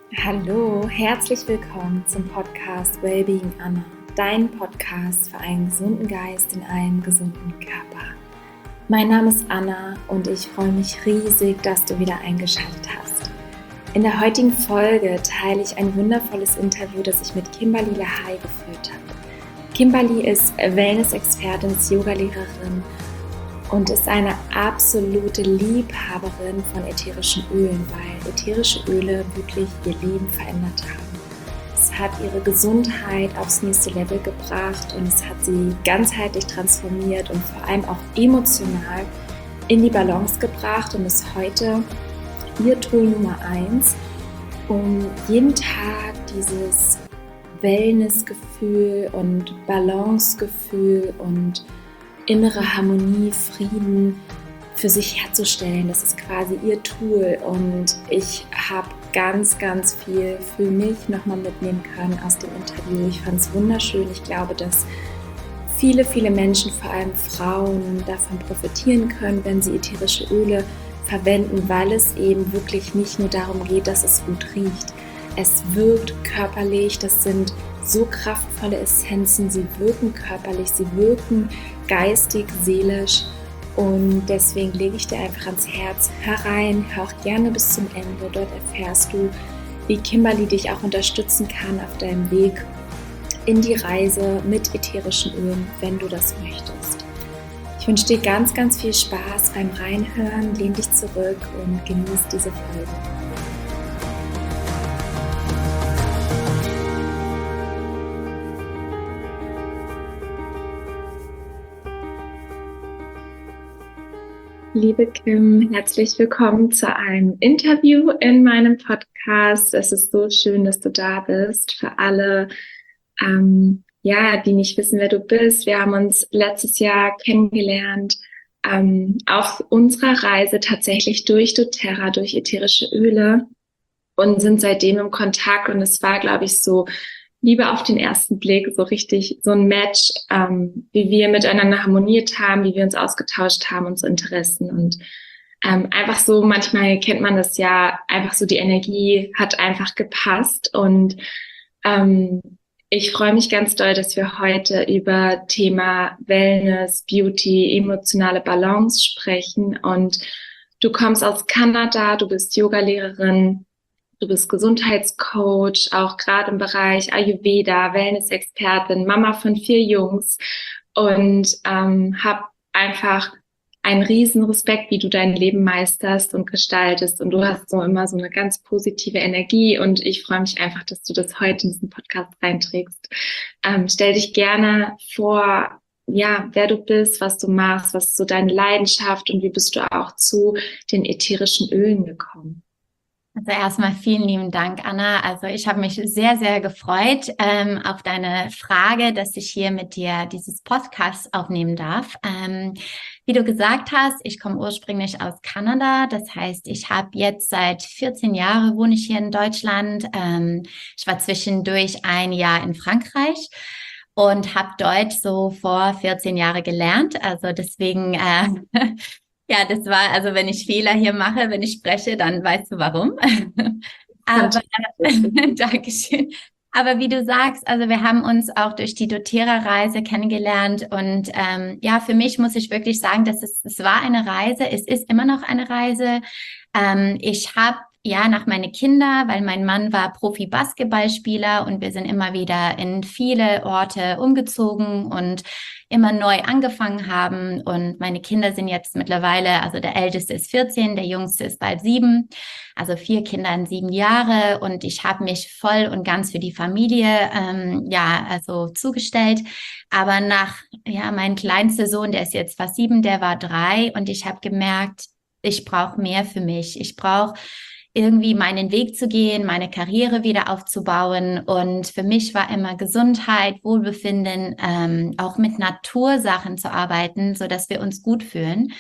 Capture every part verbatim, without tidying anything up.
Hallo, herzlich willkommen zum Podcast Wellbeing Anna, dein Podcast für einen gesunden Geist in einem gesunden Körper. Mein Name ist Anna und ich freue mich riesig, dass du wieder eingeschaltet hast. In der heutigen Folge teile ich ein wundervolles Interview, das ich mit Kimberly Lahai geführt habe. Kimberly ist Wellness-Expertin, ist Yoga-Lehrerin und ist eine absolute Liebhaberin von ätherischen Ölen, weil ätherische Öle wirklich ihr Leben verändert haben. Es hat ihre Gesundheit aufs nächste Level gebracht und es hat sie ganzheitlich transformiert und vor allem auch emotional in die Balance gebracht und ist heute ihr Tool Nummer eins, um jeden Tag dieses Wellnessgefühl und Balancegefühl und innere Harmonie, Frieden für sich herzustellen. Das ist quasi ihr Tool und ich habe ganz, ganz viel für mich nochmal mitnehmen können aus dem Interview. Ich fand es wunderschön. Ich glaube, dass viele, viele Menschen, vor allem Frauen, davon profitieren können, wenn sie ätherische Öle verwenden, weil es eben wirklich nicht nur darum geht, dass es gut riecht. Es wirkt körperlich, das sind so kraftvolle Essenzen, sie wirken körperlich, sie wirken geistig, seelisch und deswegen lege ich dir einfach ans Herz herein, hör auch gerne bis zum Ende, dort erfährst du, wie Kimberly dich auch unterstützen kann auf deinem Weg in die Reise mit ätherischen Ölen, wenn du das möchtest. Ich wünsche dir ganz, ganz viel Spaß beim Reinhören, lehn dich zurück und genieß diese Folge. Liebe Kim, herzlich willkommen zu einem Interview in meinem Podcast. Es ist so schön, dass du da bist. Für alle, ähm, ja, die nicht wissen, wer du bist. Wir haben uns letztes Jahr kennengelernt ähm, auf unserer Reise tatsächlich durch doTERRA, durch ätherische Öle und sind seitdem im Kontakt. Und es war, glaube ich, so Liebe auf den ersten Blick, so richtig so ein Match, ähm, wie wir miteinander harmoniert haben, wie wir uns ausgetauscht haben, unsere Interessen und ähm, einfach so, manchmal kennt man das ja, einfach so die Energie hat einfach gepasst und ähm, ich freue mich ganz doll, dass wir heute über Thema Wellness, Beauty, emotionale Balance sprechen und du kommst aus Kanada, du bist Yogalehrerin. Du bist Gesundheitscoach, auch gerade im Bereich Ayurveda, Wellness-Expertin, Mama von vier Jungs und ähm, habe einfach einen riesen Respekt, wie du dein Leben meisterst und gestaltest und du hast so immer so eine ganz positive Energie und ich freue mich einfach, dass du das heute in diesen Podcast reinträgst. Ähm, stell dich gerne vor, ja, wer du bist, was du machst, was ist so deine Leidenschaft und wie bist du auch zu den ätherischen Ölen gekommen? Also erstmal vielen lieben Dank, Anna. Also ich habe mich sehr, sehr gefreut ähm, auf deine Frage, dass ich hier mit dir dieses Podcast aufnehmen darf. Ähm, wie du gesagt hast, ich komme ursprünglich aus Kanada. Das heißt, ich habe jetzt seit vierzehn Jahren wohne ich hier in Deutschland. Ähm, ich war zwischendurch ein Jahr in Frankreich und habe Deutsch so vor vierzehn Jahren gelernt. Also deswegen äh, ja, das war, also wenn ich Fehler hier mache, wenn ich spreche, dann weißt du warum. Aber, Dankeschön. Aber wie du sagst, also wir haben uns auch durch die doTERRA-Reise kennengelernt und ähm, ja, für mich muss ich wirklich sagen, dass es, es war eine Reise, es ist immer noch eine Reise. Ähm, ich habe ja nach meine Kinder, weil mein Mann war Profi-Basketballspieler und wir sind immer wieder in viele Orte umgezogen und immer neu angefangen haben und meine Kinder sind jetzt mittlerweile, also der Älteste ist vierzehn, der Jüngste ist bald sieben, also vier Kinder in sieben Jahre und ich habe mich voll und ganz für die Familie ähm, ja also zugestellt, aber nach ja mein kleinster Sohn, der ist jetzt fast sieben, der war drei und ich habe gemerkt, ich brauche mehr für mich, ich brauche irgendwie meinen Weg zu gehen, meine Karriere wieder aufzubauen. Und für mich war immer Gesundheit, Wohlbefinden, ähm, auch mit Natursachen zu arbeiten, so dass wir uns gut fühlen.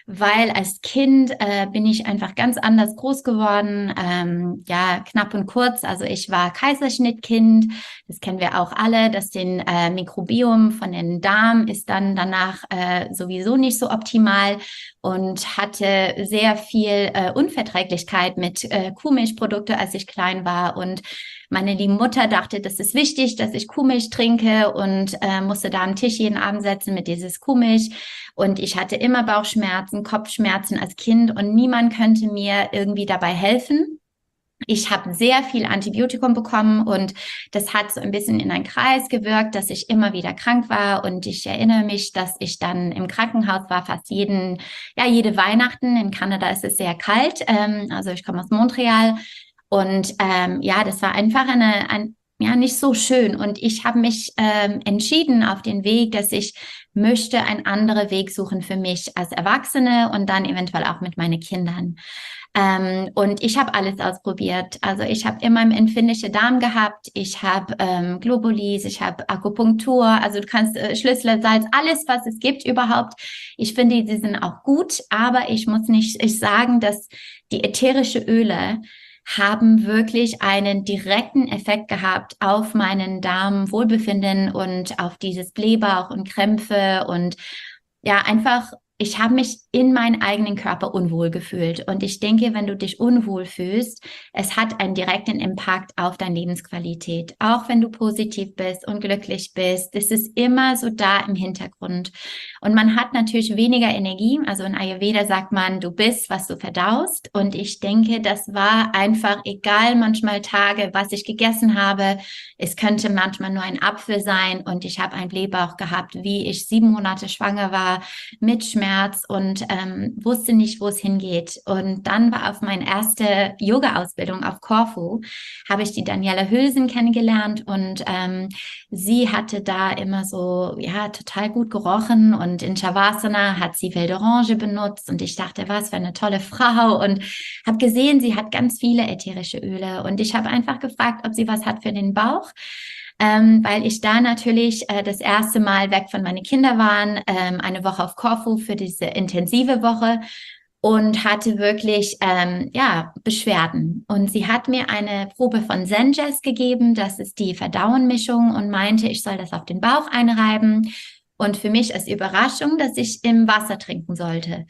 weil als Kind äh, bin ich einfach ganz anders groß geworden. Ähm, ja, knapp und kurz. Also ich war Kaiserschnittkind. Das kennen wir auch alle. Das den äh, Mikrobiom von den Darm ist dann danach äh, sowieso nicht so optimal und hatte sehr viel äh, Unverträglichkeit mit äh, Kuhmilchprodukte, als ich klein war. Und meine liebe Mutter dachte, das ist wichtig, dass ich Kuhmilch trinke und äh, musste da am Tisch jeden Abend setzen mit dieses Kuhmilch. Und ich hatte immer Bauchschmerzen, Kopfschmerzen als Kind und niemand könnte mir irgendwie dabei helfen. Ich habe sehr viel Antibiotikum bekommen und das hat so ein bisschen in einen Kreis gewirkt, dass ich immer wieder krank war. Und ich erinnere mich, dass ich dann im Krankenhaus war, fast jeden, ja, jede Weihnachten. In Kanada ist es sehr kalt. Ähm, also ich komme aus Montreal. Und ähm, ja, das war einfach eine, ein, ja, nicht so schön. Und ich habe mich ähm, entschieden auf den Weg, dass ich möchte einen anderen Weg suchen für mich als Erwachsene und dann eventuell auch mit meinen Kindern. Ähm, und ich habe alles ausprobiert. Also ich habe immer einen empfindlichen Darm gehabt. Ich habe ähm, Globulis, ich habe Akupunktur. Also du kannst äh, Schlüsselsalz, alles, was es gibt überhaupt. Ich finde, sie sind auch gut, aber ich muss nicht ich sagen, dass die ätherische Öle haben wirklich einen direkten Effekt gehabt auf meinen Darmwohlbefinden und auf dieses Blähbauch und Krämpfe und ja, einfach, ich habe mich in meinem eigenen Körper unwohl gefühlt. Und ich denke, wenn du dich unwohl fühlst, es hat einen direkten Impact auf deine Lebensqualität. Auch wenn du positiv bist und glücklich bist, es ist immer so da im Hintergrund. Und man hat natürlich weniger Energie. Also in Ayurveda sagt man, du bist, was du verdaust. Und ich denke, das war einfach egal, manchmal Tage, was ich gegessen habe. Es könnte manchmal nur ein Apfel sein und ich habe einen Blähbauch gehabt, wie ich sieben Monate schwanger war, mit Schmerz und ähm, wusste nicht, wo es hingeht. Und dann war auf meine erste Yoga-Ausbildung auf Korfu, habe ich die Daniela Hülsen kennengelernt und ähm, sie hatte da immer so, ja, total gut gerochen und in Shavasana hat sie wilde Orange benutzt und ich dachte, was für eine tolle Frau und habe gesehen, sie hat ganz viele ätherische Öle und ich habe einfach gefragt, ob sie was hat für den Bauch. Ähm, weil ich da natürlich äh, das erste Mal weg von meinen Kindern waren, ähm, eine Woche auf Korfu für diese intensive Woche und hatte wirklich ähm, ja Beschwerden. Und sie hat mir eine Probe von Zenjess gegeben, das ist die Verdauenmischung und meinte, ich soll das auf den Bauch einreiben. Und für mich als Überraschung, dass ich im Wasser trinken sollte.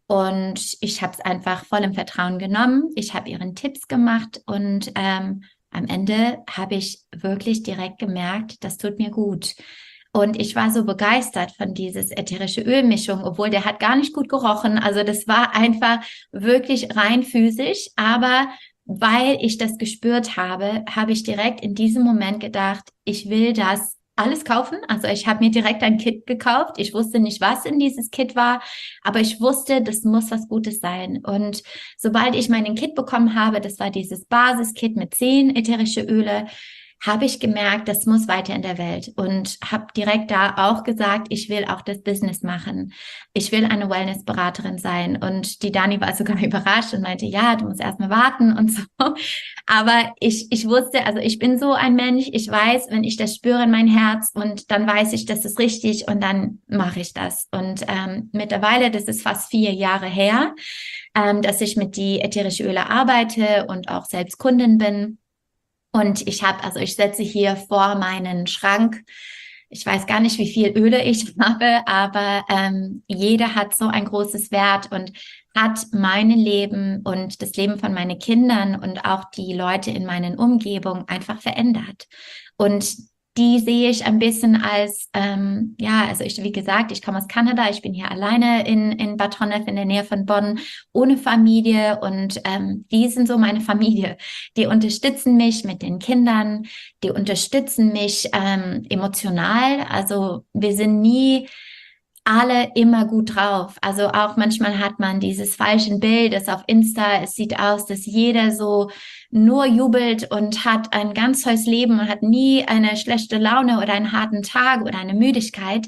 Und ich habe es einfach voll im Vertrauen genommen. Ich habe ihren Tipps gemacht und ähm, am Ende habe ich wirklich direkt gemerkt, das tut mir gut. Und ich war so begeistert von dieses ätherische Ölmischung, obwohl der hat gar nicht gut gerochen. Also das war einfach wirklich rein physisch. Aber weil ich das gespürt habe, habe ich direkt in diesem Moment gedacht, ich will das alles kaufen. Also ich habe mir direkt ein Kit gekauft. Ich wusste nicht, was in dieses Kit war, aber ich wusste, das muss was Gutes sein. Und sobald ich meinen Kit bekommen habe, das war dieses Basiskit mit zehn ätherische Öle, habe ich gemerkt, das muss weiter in der Welt und habe direkt da auch gesagt, ich will auch das Business machen. Ich will eine Wellness-Beraterin sein. Und die Dani war sogar überrascht und meinte, ja, du musst erstmal warten und so. Aber ich, ich wusste, also ich bin so ein Mensch, ich weiß, wenn ich das spüre in mein Herz und dann weiß ich, das ist richtig und dann mache ich das. Und ähm, mittlerweile, das ist fast vier Jahre her, ähm, dass ich mit die ätherische Öle arbeite und auch selbst Kundin bin. Und ich habe, also ich setze hier vor meinen Schrank. Ich weiß gar nicht, wie viel Öle ich habe, aber ähm, jeder hat so ein großes Wert und hat mein Leben und das Leben von meinen Kindern und auch die Leute in meinen Umgebung einfach verändert. Und die sehe ich ein bisschen als, ähm, ja, also ich, wie gesagt, ich komme aus Kanada, ich bin hier alleine in, in Bad Honnef in der Nähe von Bonn, ohne Familie und ähm, die sind so meine Familie. Die unterstützen mich mit den Kindern, die unterstützen mich ähm, emotional, also wir sind nie alle immer gut drauf. Also auch manchmal hat man dieses falsche Bild, das auf Insta, es sieht aus, dass jeder so nur jubelt und hat ein ganz tolles Leben und hat nie eine schlechte Laune oder einen harten Tag oder eine Müdigkeit.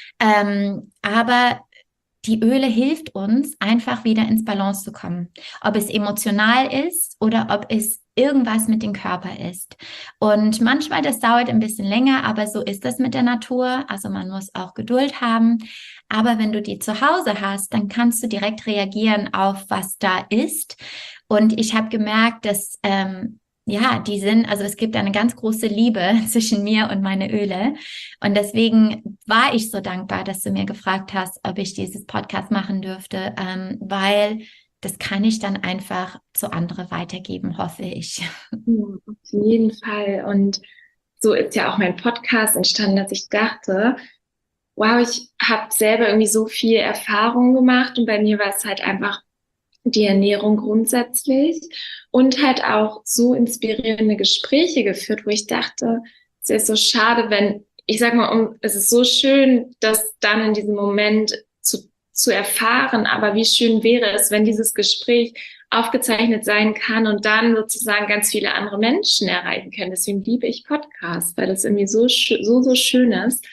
Ähm, aber die Öle hilft uns, einfach wieder ins Balance zu kommen. Ob es emotional ist oder ob es irgendwas mit dem Körper ist. Und manchmal, das dauert ein bisschen länger, aber so ist das mit der Natur. Also man muss auch Geduld haben. Aber wenn du die zu Hause hast, dann kannst du direkt reagieren auf, was da ist. Und ich habe gemerkt, dass ähm, ja, die sind, also es gibt eine ganz große Liebe zwischen mir und meine Öle. Und deswegen war ich so dankbar, dass du mir gefragt hast, ob ich dieses Podcast machen dürfte, ähm, weil das kann ich dann einfach zu anderen weitergeben, hoffe ich. Ja, auf jeden Fall. Und so ist ja auch mein Podcast entstanden, dass ich dachte, wow, ich habe selber irgendwie so viel Erfahrung gemacht und bei mir war es halt einfach die Ernährung grundsätzlich und halt auch so inspirierende Gespräche geführt, wo ich dachte, es ist so schade, wenn, ich sag mal, um, es ist so schön, das dann in diesem Moment zu, zu erfahren, aber wie schön wäre es, wenn dieses Gespräch aufgezeichnet sein kann und dann sozusagen ganz viele andere Menschen erreichen können. Deswegen liebe ich Podcasts, weil das irgendwie so, so, so schön ist.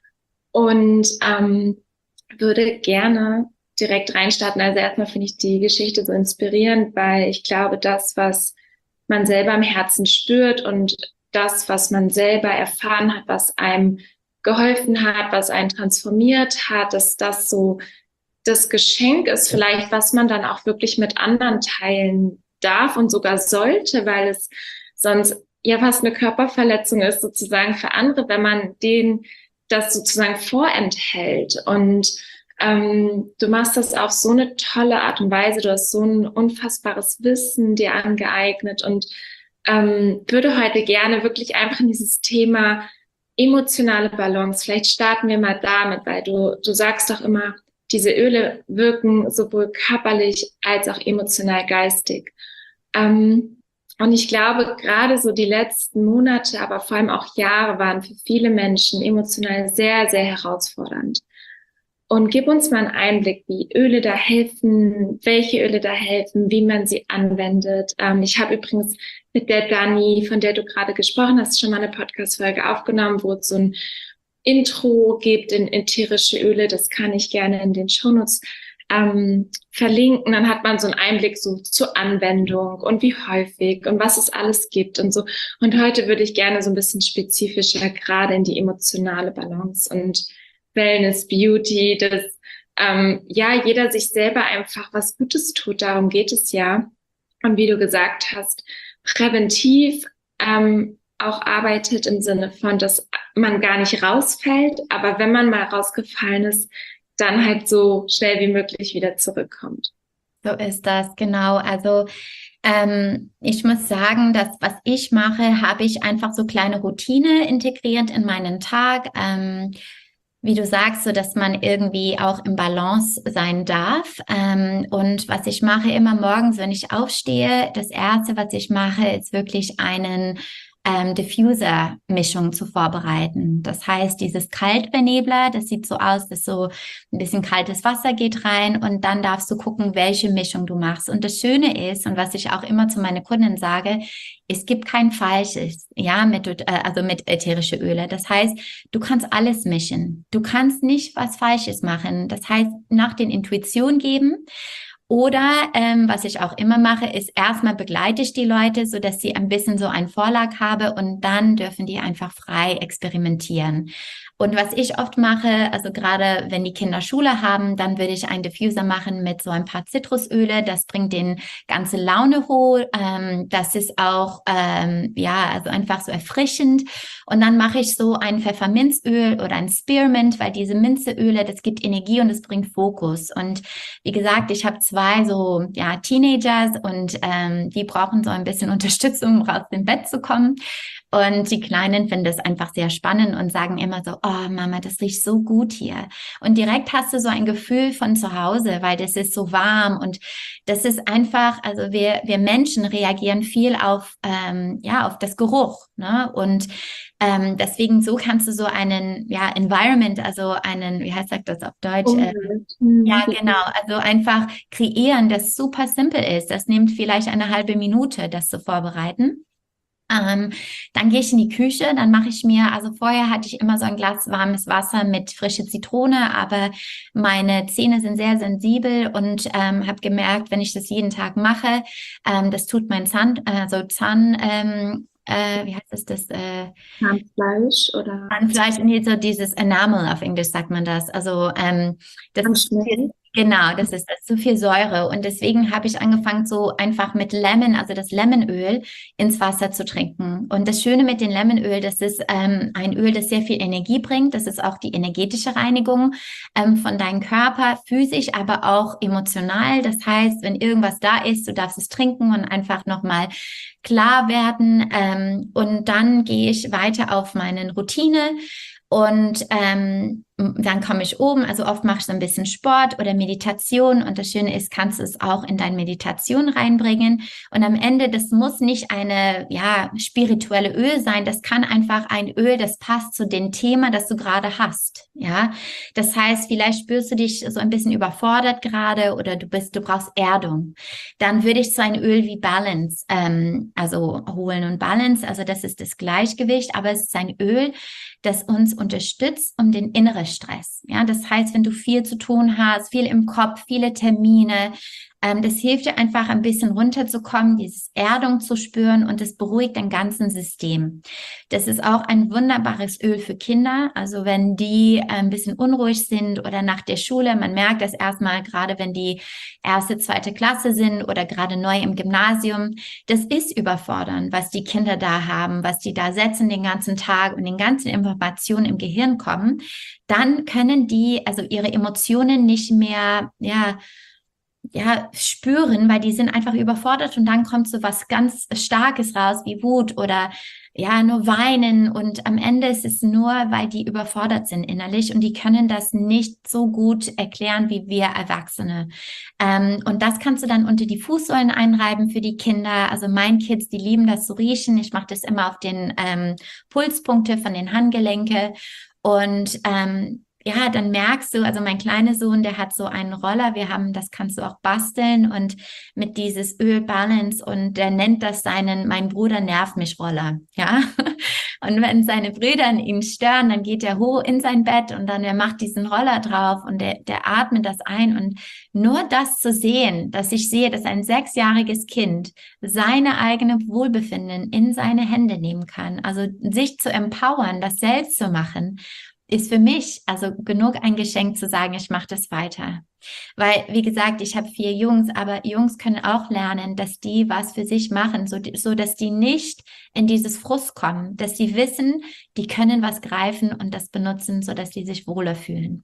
Und ähm, würde gerne direkt reinstarten. Also erstmal finde ich die Geschichte so inspirierend, weil ich glaube, das, was man selber im Herzen spürt und das, was man selber erfahren hat, was einem geholfen hat, was einen transformiert hat, dass das so das Geschenk ist vielleicht, was man dann auch wirklich mit anderen teilen darf und sogar sollte, weil es sonst ja fast eine Körperverletzung ist sozusagen für andere, wenn man denen das sozusagen vorenthält. Und ähm, du machst das auf so eine tolle Art und Weise. Du hast so ein unfassbares Wissen dir angeeignet und ähm, würde heute gerne wirklich einfach in dieses Thema emotionale Balance. Vielleicht starten wir mal damit, weil du, du sagst doch immer, diese Öle wirken sowohl körperlich als auch emotional geistig. Ähm, und ich glaube, gerade so die letzten Monate, aber vor allem auch Jahre waren für viele Menschen emotional sehr, sehr herausfordernd. Und gib uns mal einen Einblick, wie Öle da helfen, welche Öle da helfen, wie man sie anwendet. Ähm, ich habe übrigens mit der Dani, von der du gerade gesprochen hast, schon mal eine Podcast-Folge aufgenommen, wo es so ein Intro gibt in ätherische Öle. Das kann ich gerne in den Shownotes ähm, verlinken. Dann hat man so einen Einblick so zur Anwendung und wie häufig und was es alles gibt und so. Und heute würde ich gerne so ein bisschen spezifischer gerade in die emotionale Balance und Wellness, Beauty, dass ähm, ja jeder sich selber einfach was Gutes tut. Darum geht es ja. Und wie du gesagt hast, präventiv ähm, auch arbeitet im Sinne von, dass man gar nicht rausfällt, aber wenn man mal rausgefallen ist, dann halt so schnell wie möglich wieder zurückkommt. So ist das, genau. Also ähm, ich muss sagen, dass was ich mache, habe ich einfach so kleine Routine integriert in meinen Tag. Ähm, Wie du sagst, so dass man irgendwie auch im Balance sein darf. Ähm, und was ich mache immer morgens, wenn ich aufstehe, das Erste, was ich mache, ist wirklich einen ähm, Diffuser-Mischung zu vorbereiten. Das heißt, dieses Kaltbenebler, das sieht so aus, dass so ein bisschen kaltes Wasser geht rein und dann darfst du gucken, welche Mischung du machst. Und das Schöne ist, und was ich auch immer zu meinen Kunden sage, es gibt kein Falsches, ja, mit, äh, also mit ätherische Öle. Das heißt, du kannst alles mischen. Du kannst nicht was Falsches machen. Das heißt, nach den Intuition geben. Oder ähm, was ich auch immer mache, ist erstmal begleite ich die Leute, so dass sie ein bisschen so einen Vorlag habe und dann dürfen die einfach frei experimentieren. Und was ich oft mache, also gerade wenn die Kinder Schule haben, dann würde ich einen Diffuser machen mit so ein paar Zitrusöle. Das bringt den ganze Laune hoch. Ähm, das ist auch, ähm, ja, also einfach so erfrischend. Und dann mache ich so ein Pfefferminzöl oder ein Spearmint, weil diese Minzeöle, das gibt Energie und es bringt Fokus. Und wie gesagt, ich habe zwei so, ja, Teenagers und ähm, die brauchen so ein bisschen Unterstützung, um raus dem Bett zu kommen. Und die Kleinen finden das einfach sehr spannend und sagen immer so, oh Mama, das riecht so gut hier. Und direkt hast du so ein Gefühl von zu Hause, weil das ist so warm und das ist einfach, also wir, wir Menschen reagieren viel auf, ähm, ja, auf das Geruch, ne? Und ähm, deswegen so kannst du so einen, ja, Environment, also einen, wie heißt das auf Deutsch? Äh, ja, genau. Also einfach kreieren, das super simpel ist. Das nimmt vielleicht eine halbe Minute, das zu vorbereiten. Ähm, dann gehe ich in die Küche, dann mache ich mir, also vorher hatte ich immer so ein Glas warmes Wasser mit frischer Zitrone, aber meine Zähne sind sehr sensibel und ähm, habe gemerkt, wenn ich das jeden Tag mache, ähm, das tut mein Zahn, also Zahn, ähm, äh, wie heißt es das? Äh, Zahnfleisch oder Zahnfleisch, nee, so dieses Enamel auf Englisch sagt man das. Also ähm, das ist zu viel, Zahnschmelz. genau, das ist, das ist zu viel Säure. Und deswegen habe ich angefangen, so einfach mit Lemon, also das Lemonöl, ins Wasser zu trinken. Und das Schöne mit dem Lemonöl, das ist ähm, ein Öl, das sehr viel Energie bringt. Das ist auch die energetische Reinigung ähm, von deinem Körper, physisch, aber auch emotional. Das heißt, wenn irgendwas da ist, du darfst es trinken und einfach nochmal klar werden. Ähm, und dann gehe ich weiter auf meine Routine. Und ähm, dann komme ich oben, also oft mache ich so ein bisschen Sport oder Meditation und das Schöne ist, kannst du es auch in deine Meditation reinbringen und am Ende, das muss nicht eine, ja, spirituelle Öl sein, das kann einfach ein Öl, das passt zu dem Thema, das du gerade hast, ja. Das heißt, vielleicht spürst du dich so ein bisschen überfordert gerade oder du bist, du brauchst Erdung. Dann würde ich so ein Öl wie Balance, ähm, also holen und Balance, also das ist das Gleichgewicht, aber es ist ein Öl, das uns unterstützt um den inneren Stress. Ja, das heißt, wenn du viel zu tun hast, viel im Kopf, viele Termine, ähm, das hilft dir einfach ein bisschen runterzukommen, dieses Erdung zu spüren und das beruhigt dein ganzen System. Das ist auch ein wunderbares Öl für Kinder. Also wenn die äh, ein bisschen unruhig sind oder nach der Schule, man merkt das erstmal, gerade wenn die erste, zweite Klasse sind oder gerade neu im Gymnasium, das ist überfordernd, was die Kinder da haben, was die da setzen den ganzen Tag und den ganzen Informationen im Gehirn kommen, dann können die also ihre Emotionen nicht mehr, ja, ja, spüren, weil die sind einfach überfordert und dann kommt so was ganz Starkes raus wie Wut oder ja, nur weinen und am Ende ist es nur, weil die überfordert sind innerlich und die können das nicht so gut erklären wie wir Erwachsene. Ähm, und das kannst du dann unter die Fußsäulen einreiben für die Kinder. Also meine Kids, die lieben das zu riechen. Ich mache das immer auf den ähm, Pulspunkte von den Handgelenke und ähm, ja, dann merkst du, also mein kleiner Sohn, der hat so einen Roller, wir haben, das kannst du auch basteln und mit dieses Öl Balance und der nennt das seinen, mein Bruder nervt mich Roller, ja. Und wenn seine Brüder ihn stören, dann geht er hoch in sein Bett und dann er macht diesen Roller drauf und der, der atmet das ein und nur das zu sehen, dass ich sehe, dass ein sechsjähriges Kind seine eigene Wohlbefinden in seine Hände nehmen kann, also sich zu empowern, das selbst zu machen, ist für mich also genug ein Geschenk zu sagen, ich mache das weiter. Weil, wie gesagt, ich habe vier Jungs, aber Jungs können auch lernen, dass die was für sich machen, so, so dass die nicht in dieses Frust kommen, dass sie wissen, die können was greifen und das benutzen, so dass die sich wohler fühlen.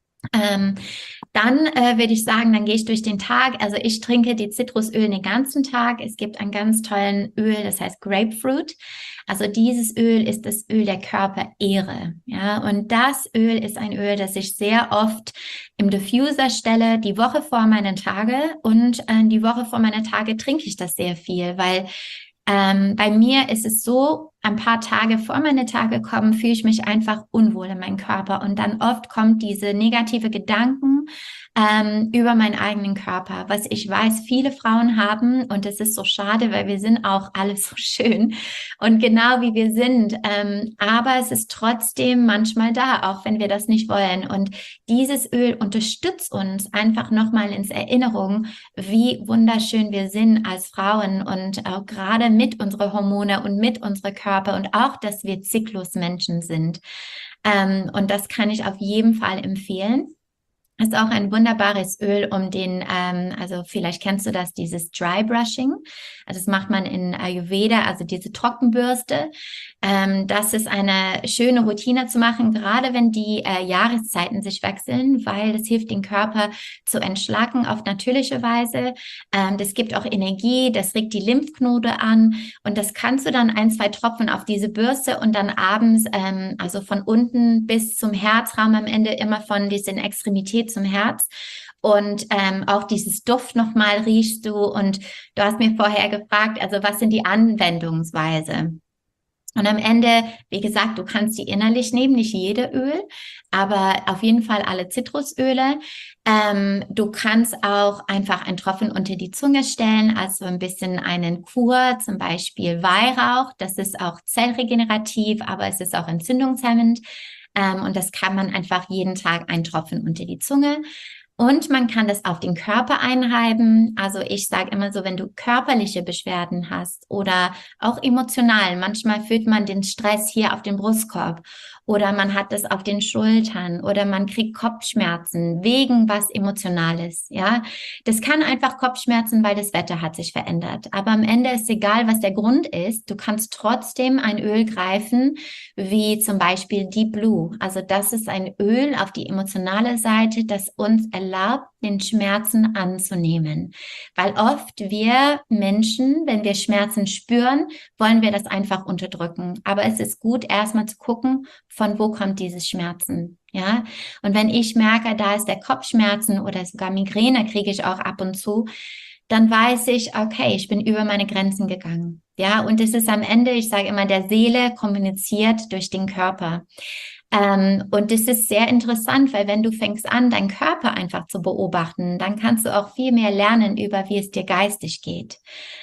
Ähm, dann äh, würde ich sagen, dann gehe ich durch den Tag. Also ich trinke die Zitrusöl den ganzen Tag. Es gibt einen ganz tollen Öl, das heißt Grapefruit. Also dieses Öl ist das Öl der Körperehre. Ja, und das Öl ist ein Öl, das ich sehr oft im Diffuser stelle, die Woche vor meinen Tage. Und äh, die Woche vor meinen Tage trinke ich das sehr viel, weil Ähm, bei mir ist es so, ein paar Tage vor meine Tage kommen, fühle ich mich einfach unwohl in meinem Körper und dann oft kommt diese negative Gedanken ähm, über meinen eigenen Körper, was ich weiß, viele Frauen haben und es ist so schade, weil wir sind auch alle so schön und genau wie wir sind, ähm, aber es ist trotzdem manchmal da, auch wenn wir das nicht wollen und dieses Öl unterstützt uns einfach nochmal ins Erinnerung, wie wunderschön wir sind als Frauen und auch gerade mit unseren Hormone und mit unserem Körper und auch, dass wir Zyklusmenschen sind. Ähm, und das kann ich auf jeden Fall empfehlen. Ist auch ein wunderbares Öl, um den, ähm, also vielleicht kennst du das, dieses Dry Brushing. Also das macht man in Ayurveda, also diese Trockenbürste. Ähm, das ist eine schöne Routine zu machen, gerade wenn die äh, Jahreszeiten sich wechseln, weil das hilft den Körper zu entschlacken auf natürliche Weise. Ähm, das gibt auch Energie, das regt die Lymphknoten an und das kannst du dann ein, zwei Tropfen auf diese Bürste und dann abends, ähm, also von unten bis zum Herzraum am Ende immer von diesen Extremitäten zum Herz und ähm, auch dieses Duft nochmal riechst du und du hast mir vorher gefragt, also was sind die Anwendungsweise? Und am Ende, wie gesagt, du kannst die innerlich nehmen, nicht jede Öl, aber auf jeden Fall alle Zitrusöle. Ähm, du kannst auch einfach einen Tropfen unter die Zunge stellen, also ein bisschen einen Kur, zum Beispiel Weihrauch. Das ist auch zellregenerativ, aber es ist auch entzündungshemmend. Ähm, und das kann man einfach jeden Tag einen Tropfen unter die Zunge. Und man kann das auf den Körper einreiben. Also ich sage immer so, wenn du körperliche Beschwerden hast oder auch emotional, manchmal fühlt man den Stress hier auf dem Brustkorb oder man hat das auf den Schultern oder man kriegt Kopfschmerzen wegen was Emotionales, ja. Das kann einfach Kopfschmerzen, weil das Wetter hat sich verändert. Aber am Ende ist egal, was der Grund ist. Du kannst trotzdem ein Öl greifen, wie zum Beispiel Deep Blue. Also das ist ein Öl auf die emotionale Seite, das uns erlaubt, den Schmerzen anzunehmen. Weil oft wir Menschen, wenn wir Schmerzen spüren, wollen wir das einfach unterdrücken. Aber es ist gut, erstmal zu gucken, von wo kommt dieses Schmerzen. Ja, und wenn ich merke, da ist der Kopfschmerzen oder sogar Migräne, kriege ich auch ab und zu, dann weiß ich, okay, ich bin über meine Grenzen gegangen. Ja, und es ist am Ende, ich sage immer, der Seele kommuniziert durch den Körper. Ähm, und das ist sehr interessant, weil wenn du fängst an, deinen Körper einfach zu beobachten, dann kannst du auch viel mehr lernen über, wie es dir geistig geht.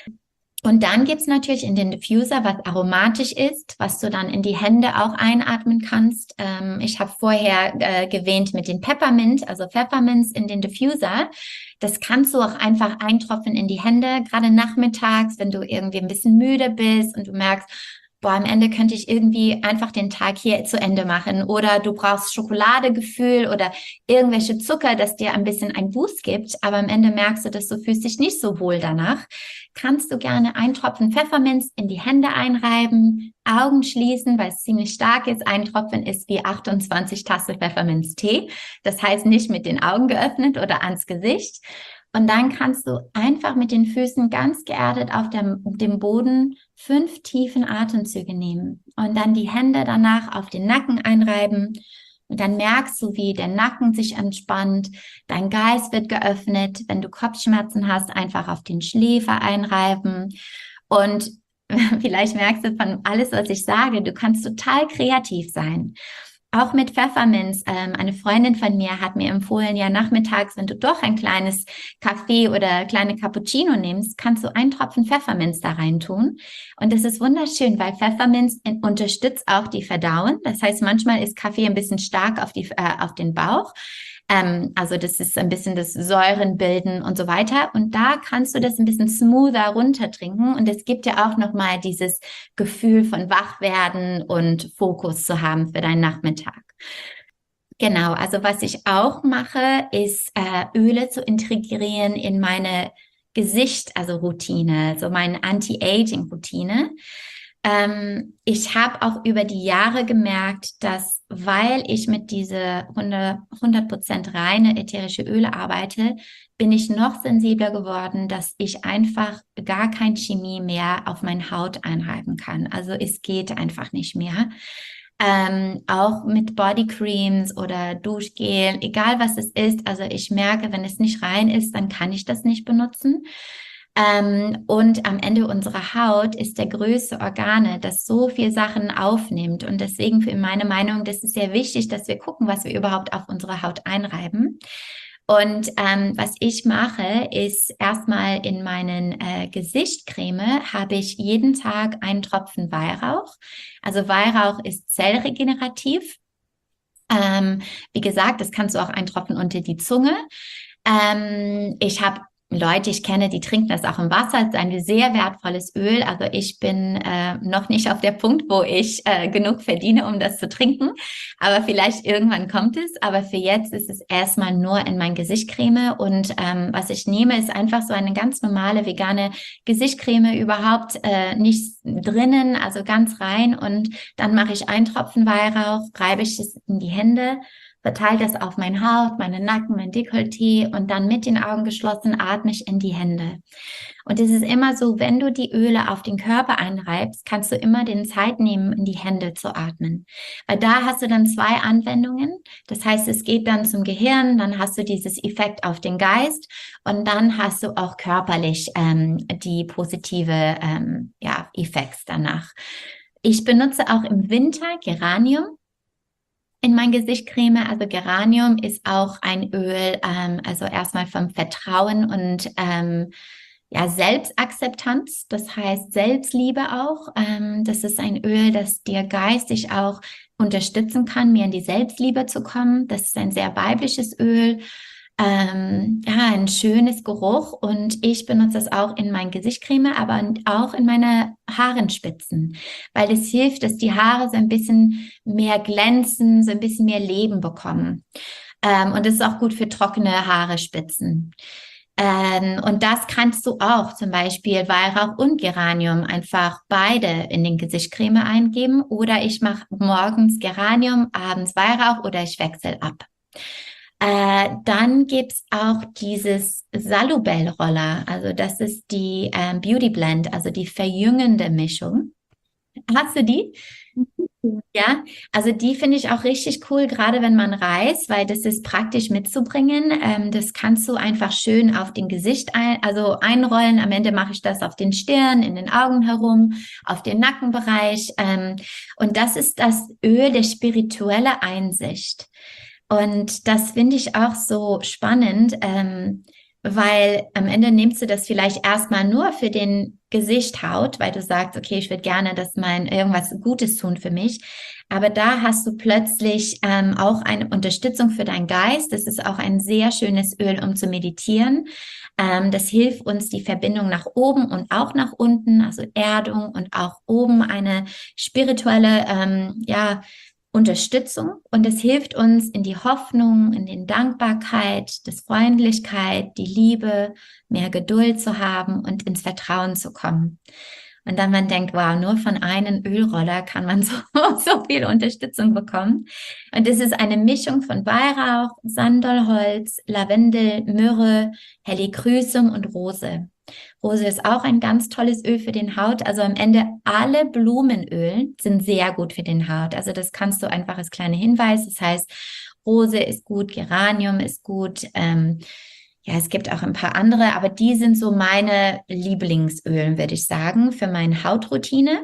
Und dann gibt's natürlich in den Diffuser, was aromatisch ist, was du dann in die Hände auch einatmen kannst. Ähm, ich habe vorher äh, erwähnt mit den Peppermint, also Pfefferminz in den Diffuser. Das kannst du auch einfach eintropfen in die Hände, gerade nachmittags, wenn du irgendwie ein bisschen müde bist und du merkst, boah, am Ende könnte ich irgendwie einfach den Tag hier zu Ende machen. Oder du brauchst Schokoladegefühl oder irgendwelche Zucker, das dir ein bisschen einen Boost gibt. Aber am Ende merkst du, dass du fühlst dich nicht so wohl danach. Kannst du gerne einen Tropfen Pfefferminz in die Hände einreiben, Augen schließen, weil es ziemlich stark ist. Ein Tropfen ist wie achtundzwanzig Tasse Pfefferminztee. Das heißt nicht mit den Augen geöffnet oder ans Gesicht. Und dann kannst du einfach mit den Füßen ganz geerdet auf dem, dem Boden fünf tiefen Atemzüge nehmen und dann die Hände danach auf den Nacken einreiben. Und dann merkst du, wie der Nacken sich entspannt, dein Geist wird geöffnet. Wenn du Kopfschmerzen hast, einfach auf den Schläfer einreiben. Und vielleicht merkst du von alles, was ich sage, du kannst total kreativ sein. Auch mit Pfefferminz. Ähm, eine Freundin von mir hat mir empfohlen, ja nachmittags, wenn du doch ein kleines Kaffee oder kleine Cappuccino nimmst, kannst du einen Tropfen Pfefferminz da rein tun. Und das ist wunderschön, weil Pfefferminz in, unterstützt auch die Verdauung. Das heißt, manchmal ist Kaffee ein bisschen stark auf die äh, auf den Bauch. Ähm, also das ist ein bisschen das Säurenbilden und so weiter. Und da kannst du das ein bisschen smoother runtertrinken. Und es gibt ja auch nochmal dieses Gefühl von Wachwerden und Fokus zu haben für deinen Nachmittag. Genau, also was ich auch mache, ist äh, Öle zu integrieren in meine Gesicht, also Routine, so meine Anti-Aging-Routine. Ähm, ich habe auch über die Jahre gemerkt, dass, weil ich mit diese hundert Prozent reine ätherische Öle arbeite, bin ich noch sensibler geworden, dass ich einfach gar kein Chemie mehr auf meine Haut einreiben kann. Also es geht einfach nicht mehr. Ähm, auch mit Bodycreams oder Duschgel, egal was es ist. Also ich merke, wenn es nicht rein ist, dann kann ich das nicht benutzen. Ähm, und am Ende unserer Haut ist der größte Organe, das so viel Sachen aufnimmt. Und deswegen für meine Meinung, das ist sehr wichtig, dass wir gucken, was wir überhaupt auf unsere Haut einreiben. Und ähm, was ich mache, ist erstmal in meinen äh, Gesichtcreme habe ich jeden Tag einen Tropfen Weihrauch. Also Weihrauch ist zellregenerativ. Ähm, wie gesagt, das kannst du auch einen Tropfen unter die Zunge. Ähm, ich habe Leute, ich kenne, die trinken das auch im Wasser. Es ist ein sehr wertvolles Öl. Also ich bin äh, noch nicht auf der Punkt, wo ich äh, genug verdiene, um das zu trinken. Aber vielleicht irgendwann kommt es. Aber für jetzt ist es erstmal nur in mein Gesichtcreme. Und ähm, was ich nehme, ist einfach so eine ganz normale vegane Gesichtcreme, überhaupt äh, nichts drinnen, also ganz rein. Und dann mache ich einen Tropfen Weihrauch, reibe ich es in die Hände, verteile das auf meine Haut, meinen Nacken, mein Dekolleté und dann mit den Augen geschlossen atme ich in die Hände. Und es ist immer so, wenn du die Öle auf den Körper einreibst, kannst du immer den Zeit nehmen, in die Hände zu atmen. Weil da hast du dann zwei Anwendungen. Das heißt, es geht dann zum Gehirn, dann hast du dieses Effekt auf den Geist und dann hast du auch körperlich ähm, die positive ähm, ja, Effekte danach. Ich benutze auch im Winter Geranium in mein Gesichtcreme. Also Geranium ist auch ein Öl, ähm, also erstmal vom Vertrauen und ähm, ja, Selbstakzeptanz, das heißt Selbstliebe auch. Ähm, das ist ein Öl, das dir geistig auch unterstützen kann, mehr in die Selbstliebe zu kommen. Das ist ein sehr weibliches Öl. Ähm, ja, ein schönes Geruch, und ich benutze das auch in mein Gesichtcreme, aber auch in meine Haarenspitzen, weil es hilft, dass die Haare so ein bisschen mehr glänzen, so ein bisschen mehr Leben bekommen. Ähm, und es ist auch gut für trockene Haare, Spitzen. Ähm, und das kannst du auch, zum Beispiel Weihrauch und Geranium, einfach beide in den Gesichtcreme eingeben, oder ich mache morgens Geranium, abends Weihrauch, oder ich wechsle ab. Äh, dann gibt's auch dieses Salubel-Roller, also das ist die ähm, Beauty Blend, also die verjüngende Mischung. Hast du die? Ja, also die finde ich auch richtig cool, gerade wenn man reist, weil das ist praktisch mitzubringen. Ähm, das kannst du einfach schön auf den Gesicht ein, also einrollen. Am Ende mache ich das auf den Stirn, in den Augen herum, auf den Nackenbereich. Ähm, und das ist das Öl der spirituellen Einsicht. Und das finde ich auch so spannend, ähm, weil am Ende nimmst du das vielleicht erstmal nur für den Gesichthaut, weil du sagst, okay, ich würde gerne, dass mein irgendwas Gutes tun für mich. Aber da hast du plötzlich ähm, auch eine Unterstützung für deinen Geist. Das ist auch ein sehr schönes Öl, um zu meditieren. Ähm, das hilft uns, die Verbindung nach oben und auch nach unten, also Erdung, und auch oben eine spirituelle, ähm, ja, Unterstützung, und es hilft uns in die Hoffnung, in die Dankbarkeit, das Freundlichkeit, die Liebe, mehr Geduld zu haben und ins Vertrauen zu kommen. Und dann man denkt, wow, nur von einem Ölroller kann man so, so viel Unterstützung bekommen. Und es ist eine Mischung von Weihrauch, Sandelholz, Lavendel, Myrrhe, Helichrysum und Rose. Rose ist auch ein ganz tolles Öl für den Haut. Also am Ende alle Blumenöl sind sehr gut für den Haut. Also das kannst du einfach als kleiner Hinweis. Das heißt, Rose ist gut, Geranium ist gut. Ähm, ja, es gibt auch ein paar andere, aber die sind so meine Lieblingsölen, würde ich sagen, für meine Hautroutine.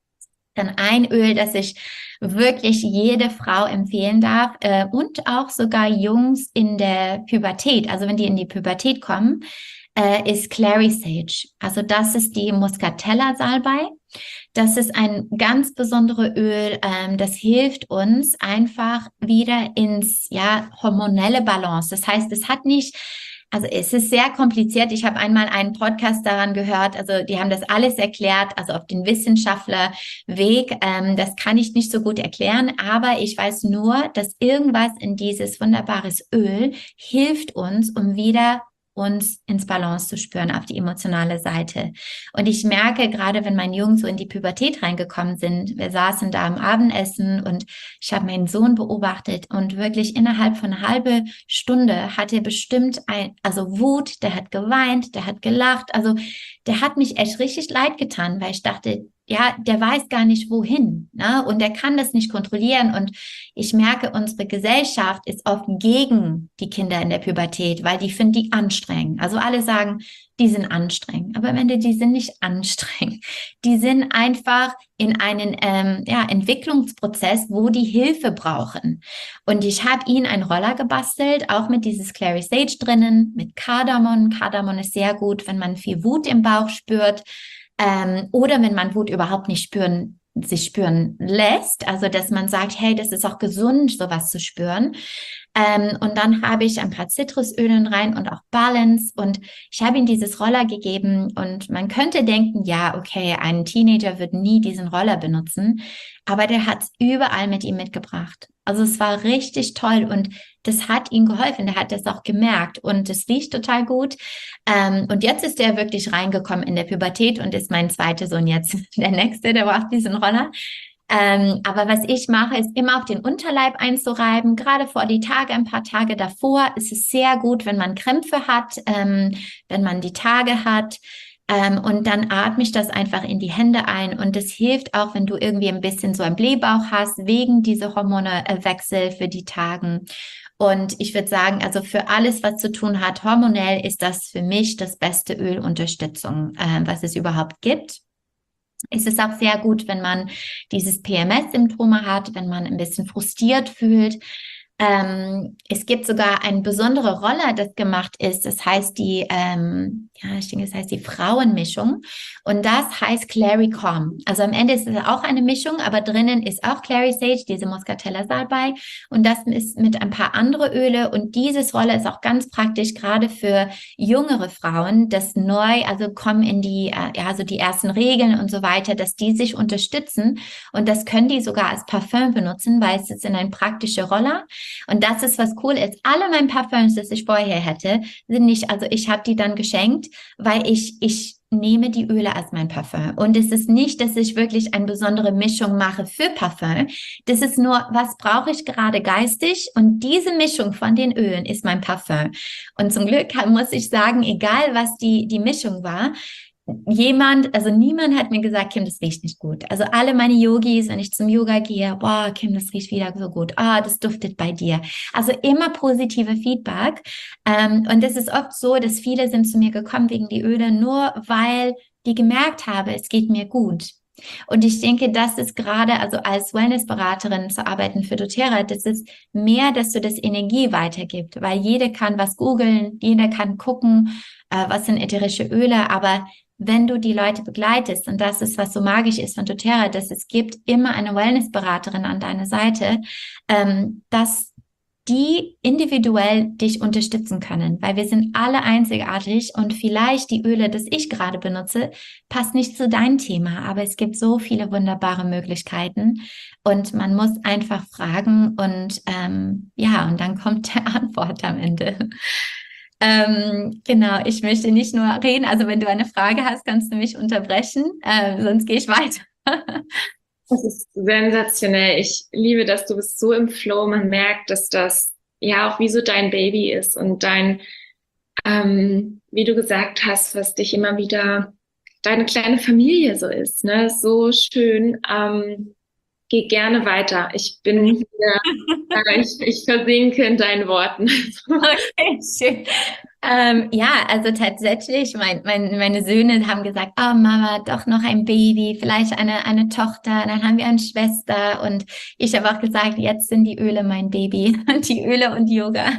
Dann ein Öl, das ich wirklich jede Frau empfehlen darf, äh, und auch sogar Jungs in der Pubertät, also wenn die in die Pubertät kommen, äh, ist Clary Sage. Also das ist die Muscatella-Salbei. Das ist ein ganz besonderes Öl, ähm, das hilft uns einfach wieder ins, ja, hormonelle Balance. Das heißt, es hat nicht, also es ist sehr kompliziert. Ich habe einmal einen Podcast daran gehört, also die haben das alles erklärt, also auf den Wissenschaftlerweg. Ähm, das kann ich nicht so gut erklären, aber ich weiß nur, dass irgendwas in dieses wunderbares Öl hilft uns, um wieder uns ins Balance zu spüren auf die emotionale Seite. Und ich merke, gerade wenn meine Jungs so in die Pubertät reingekommen sind, wir saßen da am Abendessen und ich habe meinen Sohn beobachtet, und wirklich innerhalb von einer halben Stunde hat er bestimmt ein, also Wut, der hat geweint, der hat gelacht, also der hat mich echt richtig leid getan, weil ich dachte, ja, der weiß gar nicht wohin, ne? Und der kann das nicht kontrollieren. Und ich merke, unsere Gesellschaft ist oft gegen die Kinder in der Pubertät, weil die finden die anstrengend. Also alle sagen, die sind anstrengend. Aber am Ende, die sind nicht anstrengend. Die sind einfach in einen ähm, ja, Entwicklungsprozess, wo die Hilfe brauchen. Und ich habe ihnen einen Roller gebastelt, auch mit dieses Clary Sage drinnen, mit Kardamom. Kardamom ist sehr gut, wenn man viel Wut im Bauch spürt. Ähm, oder wenn man Wut überhaupt nicht spüren, sich spüren lässt, also dass man sagt, hey, das ist auch gesund, sowas zu spüren. Ähm, und dann habe ich ein paar Zitrusölen rein und auch Balance, und ich habe ihm dieses Roller gegeben, und man könnte denken, ja, okay, ein Teenager wird nie diesen Roller benutzen, aber der hat es überall mit ihm mitgebracht. Also es war richtig toll, und das hat ihm geholfen. Der hat das auch gemerkt, und das riecht total gut. Ähm, und jetzt ist er wirklich reingekommen in der Pubertät und ist mein zweiter Sohn jetzt der nächste, der braucht diesen Roller. Ähm, aber was ich mache, ist immer auf den Unterleib einzureiben, gerade vor die Tage, ein paar Tage davor. Es ist sehr gut, wenn man Krämpfe hat, ähm, wenn man die Tage hat. Ähm, und dann atme ich das einfach in die Hände ein. Und das hilft auch, wenn du irgendwie ein bisschen so einen Blähbauch hast, wegen dieser Hormonewechsel für die Tagen. Und ich würde sagen, also für alles, was zu tun hat, hormonell, ist das für mich das beste Ölunterstützung, äh, was es überhaupt gibt. Es ist auch sehr gut, wenn man dieses P M S-Symptome hat, wenn man ein bisschen frustriert fühlt. Ähm, es gibt sogar eine besondere Rolle, das gemacht ist. Das heißt die, ähm, ja, ich denke, das heißt die Frauenmischung. Und das heißt Clary Calm. Also am Ende ist es auch eine Mischung, aber drinnen ist auch Clary Sage, diese Muscatella Salbei. Und das ist mit ein paar andere Öle. Und dieses Rolle ist auch ganz praktisch, gerade für jüngere Frauen, das neu, also kommen in die, äh, ja, so die ersten Regeln und so weiter, dass die sich unterstützen. Und das können die sogar als Parfüm benutzen, weil es ist in ein praktischer Roller. Und das ist, was cool ist. Alle meine Parfums, das ich vorher hätte, sind nicht, also ich habe die dann geschenkt, weil ich, ich nehme die Öle als mein Parfum. Und es ist nicht, dass ich wirklich eine besondere Mischung mache für Parfum. Das ist nur, was brauche ich gerade geistig? Und diese Mischung von den Ölen ist mein Parfum. Und zum Glück muss ich sagen, egal was die, die Mischung war, jemand, also niemand hat mir gesagt, Kim, das riecht nicht gut. Also alle meine Yogis, wenn ich zum Yoga gehe, boah, Kim, das riecht wieder so gut. Ah, das duftet bei dir. Also immer positive Feedback. Ähm, und es ist oft so, dass viele sind zu mir gekommen wegen die Öle, nur weil die gemerkt haben, es geht mir gut. Und ich denke, das ist gerade, also als Wellnessberaterin zu arbeiten für doTERRA, das ist mehr, dass du das Energie weitergibst, weil jeder kann was googeln, jeder kann gucken, äh, was sind ätherische Öle, aber wenn du die Leute begleitest, und das ist, was so magisch ist von doTERRA, dass es gibt immer eine Wellnessberaterin an deiner Seite, ähm, dass die individuell dich unterstützen können, weil wir sind alle einzigartig und vielleicht die Öle, das ich gerade benutze, passt nicht zu deinem Thema, aber es gibt so viele wunderbare Möglichkeiten und man muss einfach fragen und ähm, ja, und dann kommt der Antwort am Ende. Ähm, genau, ich möchte nicht nur reden, also wenn du eine Frage hast, kannst du mich unterbrechen, äh, sonst gehe ich weiter. Das ist sensationell. Ich liebe das. Du bist so im Flow. Man merkt, dass das ja auch wie so dein Baby ist und dein, ähm, wie du gesagt hast, was dich immer wieder deine kleine Familie so ist. Ne? So schön. Ähm, geh gerne weiter. Ich bin hier, äh, ich, ich versinke in deinen Worten. Okay, schön. Ähm, ja, also tatsächlich, mein, mein, meine Söhne haben gesagt, oh Mama, doch noch ein Baby, vielleicht eine, eine Tochter, dann haben wir eine Schwester und ich habe auch gesagt, jetzt sind die Öle mein Baby, die Öle und Yoga.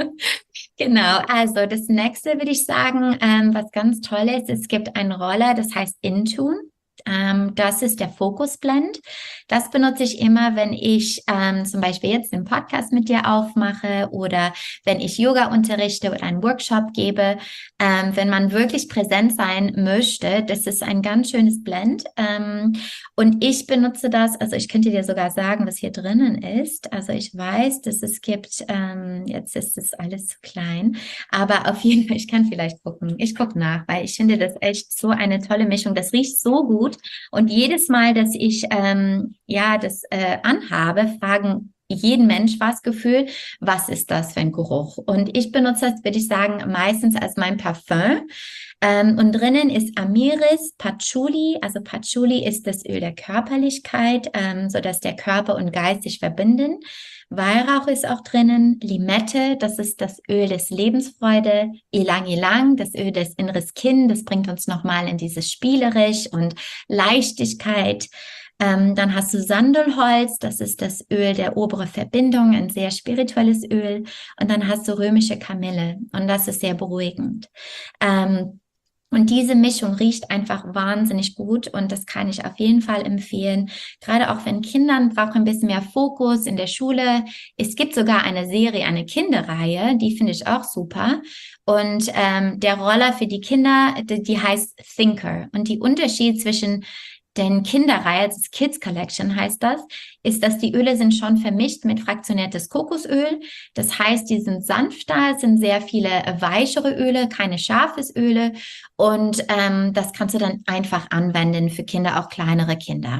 Genau, also das nächste würde ich sagen, ähm, was ganz toll ist, es gibt eine Rolle, das heißt Intune. Ähm, das ist der Focus Blend. Das benutze ich immer, wenn ich ähm, zum Beispiel jetzt den Podcast mit dir aufmache oder wenn ich Yoga unterrichte oder einen Workshop gebe. Ähm, wenn man wirklich präsent sein möchte, das ist ein ganz schönes Blend. Ähm, und ich benutze das, also ich könnte dir sogar sagen, was hier drinnen ist. Also ich weiß, dass es gibt, ähm, jetzt ist es alles zu klein, aber auf jeden Fall, ich kann vielleicht gucken. Ich gucke nach, weil ich finde das echt so eine tolle Mischung. Das riecht so gut. Und jedes Mal, dass ich ähm, ja das äh, anhabe, fragen jeden Mensch was Gefühl, was ist das für ein Geruch? Und ich benutze das, würde ich sagen, meistens als mein Parfum. Ähm, und drinnen ist Amiris, Patchouli. Also Patchouli ist das Öl der Körperlichkeit, ähm, sodass der Körper und Geist sich verbinden. Weihrauch ist auch drinnen, Limette, das ist das Öl des Lebensfreude, Ylang Ylang, das Öl des inneres Kind, das bringt uns nochmal in dieses Spielerisch und Leichtigkeit. Ähm, dann hast du Sandelholz, das ist das Öl der obere Verbindung, ein sehr spirituelles Öl. Und dann hast du römische Kamille und das ist sehr beruhigend. Ähm, Und diese Mischung riecht einfach wahnsinnig gut und das kann ich auf jeden Fall empfehlen. Gerade auch wenn Kindern brauchen ein bisschen mehr Fokus in der Schule. Es gibt sogar eine Serie, eine Kinderreihe, die finde ich auch super. Und ähm, der Roller für die Kinder, die, die heißt Thinker. Und die Unterschied zwischen den Kinderreihe, also Kids Collection heißt das, ist, dass die Öle sind schon vermischt mit fraktioniertes Kokosöl. Das heißt, die sind sanfter, es sind sehr viele weichere Öle, keine scharfes Öle. Und ähm, das kannst du dann einfach anwenden für Kinder, auch kleinere Kinder.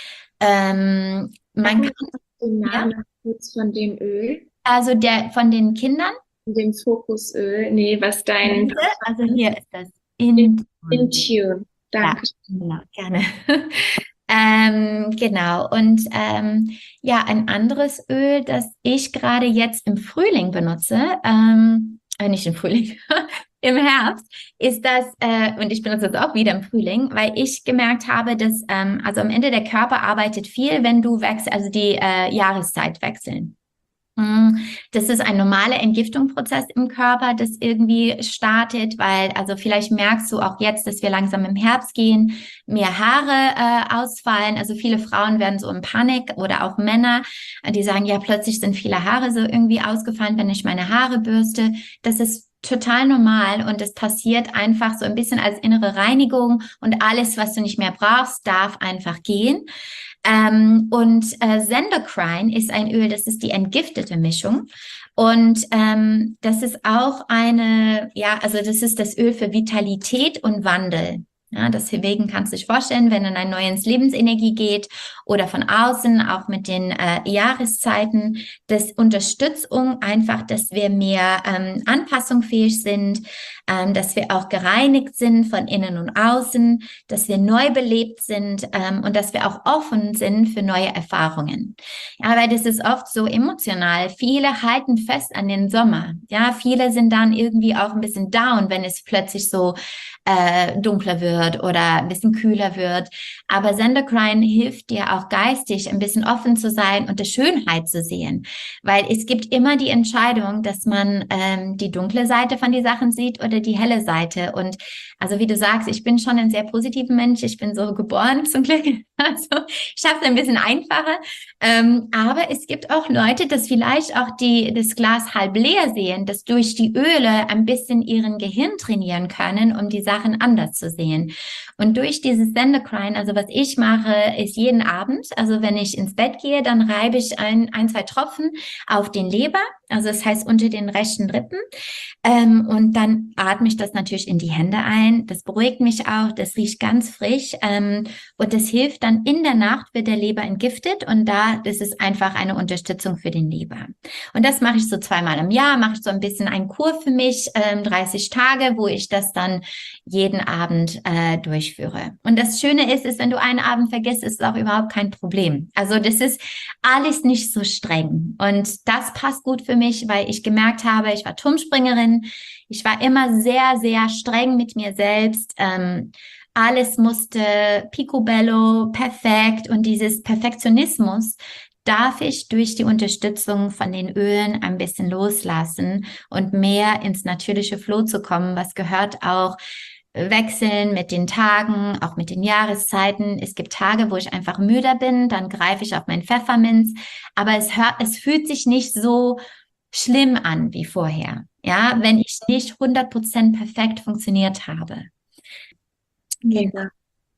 Ähm, man kann, Den ja, Namen kurz von dem Öl, also der von den Kindern, dem Fokusöl. Nee, was dein also hier ist das in, in, Intune. ja, Danke. genau, gerne. Ähm, genau. Und ähm, ja, ein anderes Öl, das ich gerade jetzt im Frühling benutze, ähm, äh, nicht im Frühling, im Herbst, ist das, äh, und ich benutze das auch wieder im Frühling, weil ich gemerkt habe, dass, ähm, also am Ende der Körper arbeitet viel, wenn du wechselst, also die äh, Jahreszeit wechseln. Das ist ein normaler Entgiftungsprozess im Körper, das irgendwie startet, weil, also vielleicht merkst du auch jetzt, dass wir langsam im Herbst gehen, mehr Haare äh, ausfallen. Also viele Frauen werden so in Panik oder auch Männer, die sagen, ja, plötzlich sind viele Haare so irgendwie ausgefallen, wenn ich meine Haare bürste. Das ist total normal und es passiert einfach so ein bisschen als innere Reinigung und alles, was du nicht mehr brauchst, darf einfach gehen. Ähm, und äh, Sendocrine ist ein Öl, das ist die entgiftete Mischung. Und ähm, das ist auch eine, ja, also das ist das Öl für Vitalität und Wandel. Ja, deswegen kannst du dich vorstellen, wenn in eine neue Lebensenergie geht oder von außen, auch mit den äh, Jahreszeiten, das Unterstützung einfach, dass wir mehr ähm, anpassungsfähig sind, ähm, dass wir auch gereinigt sind von innen und außen, dass wir neu belebt sind ähm, und dass wir auch offen sind für neue Erfahrungen. Ja, weil das ist oft so emotional. Viele halten fest an den Sommer. Ja, viele sind dann irgendwie auch ein bisschen down, wenn es plötzlich so äh, dunkler wird oder ein bisschen kühler wird. Aber Sendocrine hilft dir auch geistig ein bisschen offen zu sein und die Schönheit zu sehen. Weil es gibt immer die Entscheidung, dass man ähm, die dunkle Seite von den Sachen sieht oder die helle Seite. Und also wie du sagst, ich bin schon ein sehr positiver Mensch. Ich bin so geboren zum Glück. Also ich habe es ein bisschen einfacher. Ähm, aber es gibt auch Leute, dass vielleicht auch die das Glas halb leer sehen, dass durch die Öle ein bisschen ihren Gehirn trainieren können, um die Sachen anders zu sehen. Und durch dieses Sendocrine, also was ich mache, ist jeden Abend, also wenn ich ins Bett gehe, dann reibe ich ein, ein zwei Tropfen auf den Leber, also das heißt unter den rechten Rippen. Ähm, und dann atme ich das natürlich in die Hände ein. Das beruhigt mich auch, das riecht ganz frisch. Ähm, und das hilft dann in der Nacht, wird der Leber entgiftet und da, das ist einfach eine Unterstützung für den Leber. Und das mache ich so zweimal im Jahr, mache ich so ein bisschen einen Kur für mich, ähm, dreißig Tage, wo ich das dann jeden Abend äh, durchführe. Und das Schöne ist, ist, wenn du einen Abend vergisst, ist es auch überhaupt kein Problem. Also das ist alles nicht so streng. Und das passt gut für mich, weil ich gemerkt habe, ich war Turmspringerin, ich war immer sehr, sehr streng mit mir selbst. Ähm, alles musste picobello, perfekt und dieses Perfektionismus darf ich durch die Unterstützung von den Ölen ein bisschen loslassen und mehr ins natürliche Flow zu kommen, was gehört auch wechseln mit den Tagen, auch mit den Jahreszeiten. Es gibt Tage, wo ich einfach müder bin, dann greife ich auf mein Pfefferminz, aber es hört, es fühlt sich nicht so schlimm an wie vorher, ja, wenn ich nicht hundert Prozent perfekt funktioniert habe. Mega.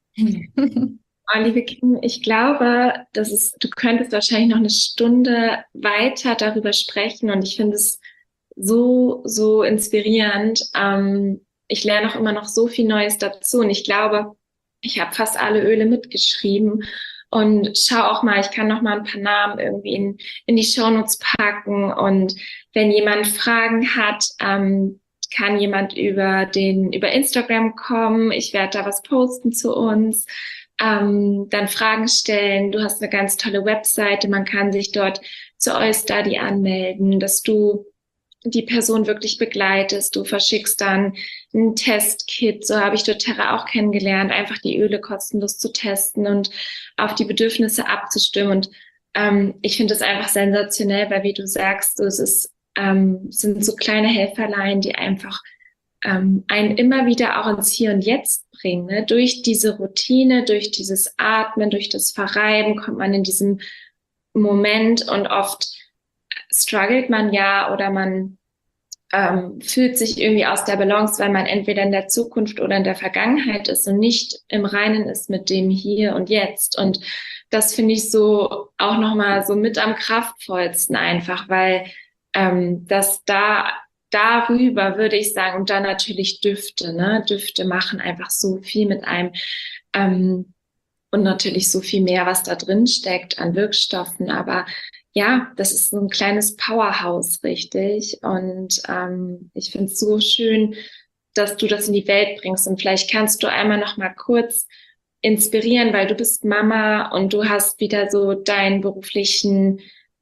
Oh, liebe Kim, ich glaube, das ist, du könntest wahrscheinlich noch eine Stunde weiter darüber sprechen und ich finde es so, so inspirierend. Ähm, ich lerne auch immer noch so viel Neues dazu und ich glaube, ich habe fast alle Öle mitgeschrieben und schau auch mal, ich kann noch mal ein paar Namen irgendwie in, in die Shownotes packen und wenn jemand Fragen hat, ähm, kann jemand über den, über Instagram kommen. Ich werde da was posten zu uns. Ähm, dann Fragen stellen. Du hast eine ganz tolle Webseite. Man kann sich dort zur Eustudy anmelden, dass du die Person wirklich begleitest. Du verschickst dann ein Testkit. So habe ich doTERRA auch kennengelernt, einfach die Öle kostenlos zu testen und auf die Bedürfnisse abzustimmen. Und ähm, ich finde es einfach sensationell, weil wie du sagst, so, es ist, ähm, sind so kleine Helferlein, die einfach ähm, einen immer wieder auch ins Hier und Jetzt bringen. Ne? Durch diese Routine, durch dieses Atmen, durch das Verreiben kommt man in diesem Moment und oft struggelt man ja oder man ähm, fühlt sich irgendwie aus der Balance, weil man entweder in der Zukunft oder in der Vergangenheit ist und nicht im Reinen ist mit dem Hier und Jetzt. Und das finde ich so auch nochmal so mit am kraftvollsten einfach, weil ähm, das da darüber würde ich sagen, und dann natürlich Düfte, ne? Düfte machen einfach so viel mit einem ähm, und natürlich so viel mehr, was da drin steckt an Wirkstoffen, aber ja, das ist so ein kleines Powerhouse, richtig. Und ähm, ich finde es so schön, dass du das in die Welt bringst. Und vielleicht kannst du einmal noch mal kurz inspirieren, weil du bist Mama und du hast wieder so deinen beruflichen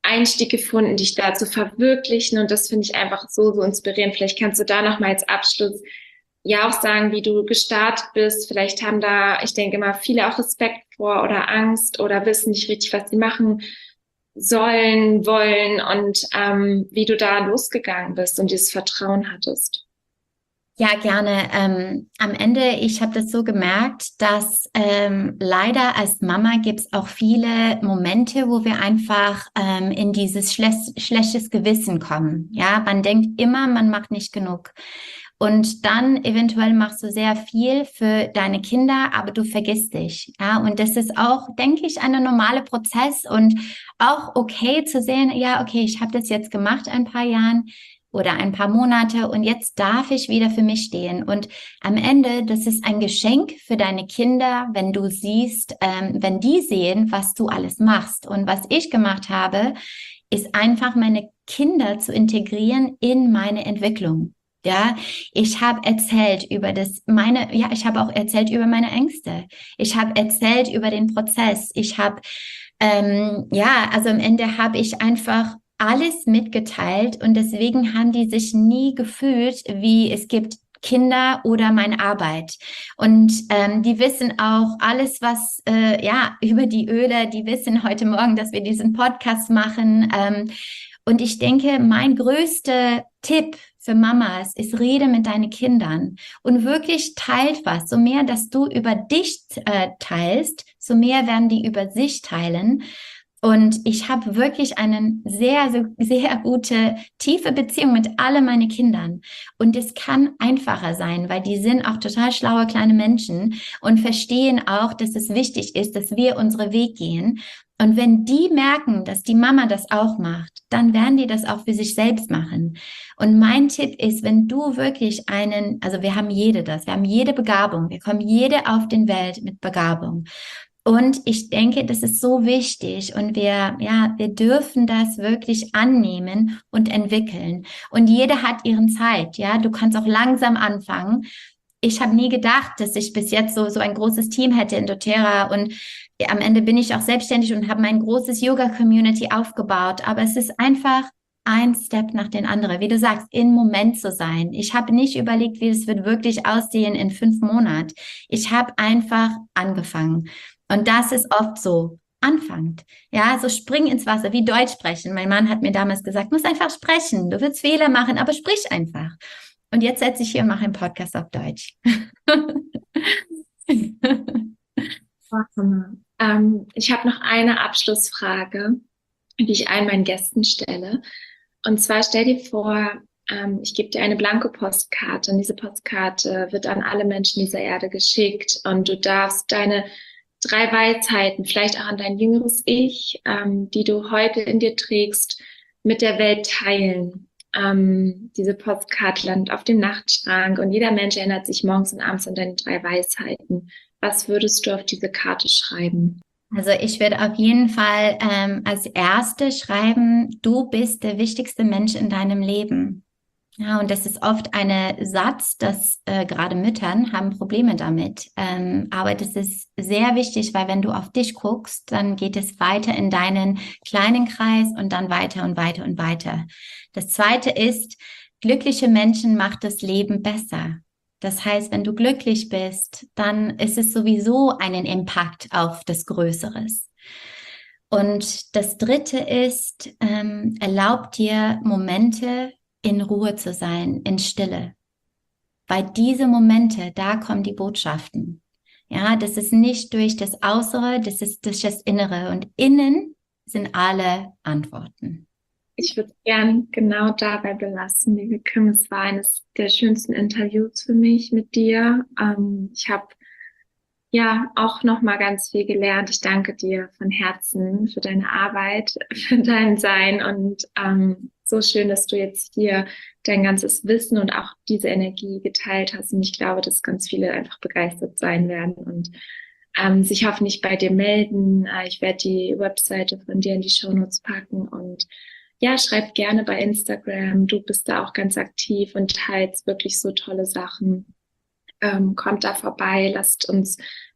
Einstieg gefunden, dich da zu verwirklichen. Und das finde ich einfach so, so inspirierend. Vielleicht kannst du da nochmal als Abschluss ja auch sagen, wie du gestartet bist. Vielleicht haben da, ich denke immer, viele auch Respekt vor oder Angst oder wissen nicht richtig, was sie machen sollen, wollen und ähm, wie du da losgegangen bist und dieses Vertrauen hattest. Ja, gerne. Ähm, am Ende, ich habe das so gemerkt, dass ähm, leider als Mama gibt es auch viele Momente, wo wir einfach ähm, in dieses schle schlechtes Gewissen kommen. Ja, man denkt immer, man macht nicht genug. Und dann eventuell machst du sehr viel für deine Kinder, aber du vergisst dich. Ja, und das ist auch, denke ich, ein normaler Prozess und auch okay zu sehen, ja, okay, ich habe das jetzt gemacht ein paar Jahren oder ein paar Monate und jetzt darf ich wieder für mich stehen. Und am Ende, das ist ein Geschenk für deine Kinder, wenn du siehst, ähm, wenn die sehen, was du alles machst. Und was ich gemacht habe, ist einfach meine Kinder zu integrieren in meine Entwicklung. Ja, ich habe erzählt über das, meine, ja, ich habe auch erzählt über meine Ängste. Ich habe erzählt über den Prozess. Ich habe, ähm, ja, also am Ende habe ich einfach alles mitgeteilt und deswegen haben die sich nie gefühlt, wie es gibt Kinder oder meine Arbeit. Und ähm, die wissen auch alles, was, äh, ja, über die Öle, die wissen heute Morgen, dass wir diesen Podcast machen. Ähm, und ich denke, mein größter Tipp für Mamas ist, rede mit deinen Kindern und wirklich teilt was. So mehr, dass du über dich äh, teilst, so mehr werden die über sich teilen. Und ich habe wirklich eine sehr, sehr, sehr gute, tiefe Beziehung mit alle meine Kindern. Und es kann einfacher sein, weil die sind auch total schlaue kleine Menschen und verstehen auch, dass es wichtig ist, dass wir unsere Weg gehen. Und wenn die merken, dass die Mama das auch macht, dann werden die das auch für sich selbst machen. Und mein Tipp ist, wenn du wirklich einen, also wir haben jede das, wir haben jede Begabung, wir kommen jede auf den Welt mit Begabung. Und ich denke, das ist so wichtig und wir, ja, wir dürfen das wirklich annehmen und entwickeln. Und jeder hat ihren Zeit, ja. Du kannst auch langsam anfangen. Ich habe nie gedacht, dass ich bis jetzt so, so ein großes Team hätte in doTERRA und ja, am Ende bin ich auch selbstständig und habe mein großes Yoga-Community aufgebaut. Aber es ist einfach ein Step nach den anderen. Wie du sagst, im Moment zu sein. Ich habe nicht überlegt, wie es wird wirklich aussehen in fünf Monaten. Ich habe einfach angefangen. Und das ist oft so. Anfangt. Ja, so spring ins Wasser, wie Deutsch sprechen. Mein Mann hat mir damals gesagt, du musst einfach sprechen. Du willst Fehler machen, aber sprich einfach. Und jetzt setze ich hier und mache einen Podcast auf Deutsch. ähm, ich habe noch eine Abschlussfrage, die ich allen meinen Gästen stelle. Und zwar stell dir vor, ähm, ich gebe dir eine blanke Postkarte und diese Postkarte wird an alle Menschen dieser Erde geschickt und du darfst deine drei Weisheiten, vielleicht auch an dein jüngeres Ich, ähm, die du heute in dir trägst, mit der Welt teilen. Ähm, diese Postkarte landet auf dem Nachtschrank und jeder Mensch erinnert sich morgens und abends an deine drei Weisheiten. Was würdest du auf diese Karte schreiben? Also ich würde auf jeden Fall ähm, als Erste schreiben, du bist der wichtigste Mensch in deinem Leben. Ja, und das ist oft ein Satz, dass äh, gerade Müttern haben Probleme damit. Ähm, aber das ist sehr wichtig, weil wenn du auf dich guckst, dann geht es weiter in deinen kleinen Kreis und dann weiter und weiter und weiter. Das Zweite ist, glückliche Menschen macht das Leben besser. Das heißt, wenn du glücklich bist, dann ist es sowieso einen Impact auf das Größeres. Und das Dritte ist, ähm, erlaub dir Momente in Ruhe zu sein, in Stille. Weil diese Momente, da kommen die Botschaften. Ja, das ist nicht durch das Äußere, das ist durch das Innere. Und innen sind alle Antworten. Ich würde gern genau dabei belassen, liebe Kim. Es war eines der schönsten Interviews für mich mit dir. Ähm, ich habe ja auch noch mal ganz viel gelernt. Ich danke dir von Herzen für deine Arbeit, für dein Sein und ähm, so schön, dass du jetzt hier dein ganzes Wissen und auch diese Energie geteilt hast. Und ich glaube, dass ganz viele einfach begeistert sein werden und ähm, sich hoffentlich bei dir melden. Äh, ich werde die Webseite von dir in die Shownotes packen und ja, schreib gerne bei Instagram. Du bist da auch ganz aktiv und teilst wirklich so tolle Sachen. Ähm, kommt da vorbei, lasst uns